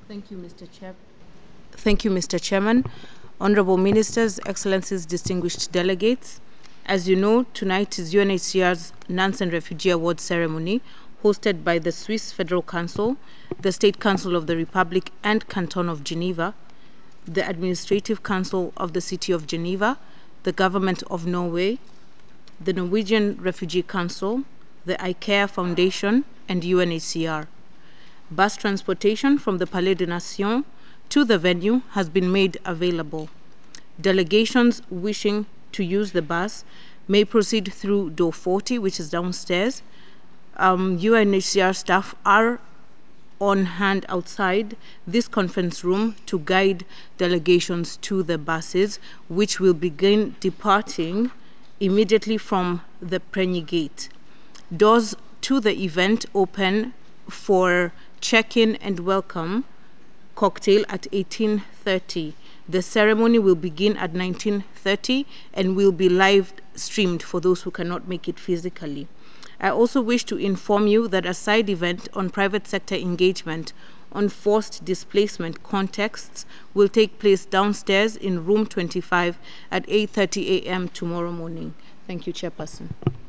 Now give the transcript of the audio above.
Thank you, Mr. Chair. Thank you, Mr. Chairman. Honorable Ministers, Excellencies, distinguished delegates. As you know, tonight is UNHCR's Nansen Refugee Award ceremony, hosted by the Swiss Federal Council, the State Council of the Republic and Canton of Geneva, the Administrative Council of the City of Geneva, the Government of Norway, the Norwegian Refugee Council, the IKEA Foundation, and UNHCR. Bus transportation from the Palais des Nations to the venue has been made available. Delegations wishing to use the bus may proceed through door 40, which is downstairs. UNHCR staff are on hand outside this conference room to guide delegations to the buses, which will begin departing immediately from the Preny Gate. Doors to the event open for check-in and welcome cocktail at 18:30. The ceremony will begin at 19:30 and will be live streamed for those who cannot make it physically. I also wish to inform you that a side event on private sector engagement on forced displacement contexts will take place downstairs in room 25 at 8:30 a.m. tomorrow morning. Thank you, Chairperson.